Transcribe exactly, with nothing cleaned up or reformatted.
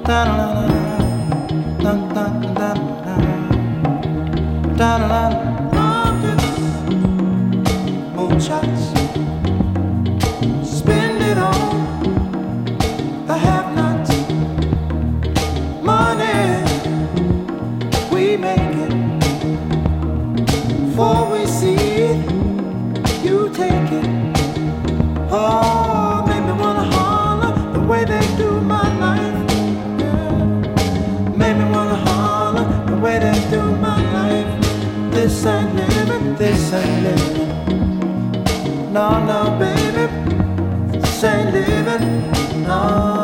Moonshots, spend it on the have-nots. Money, we make it. Before we see it, you take it. Oh, make me wanna holler the way they do my life. Yeah. Make me wanna holler the way they do my life. This ain't living, this ain't living. No, no, baby, this ain't living, no.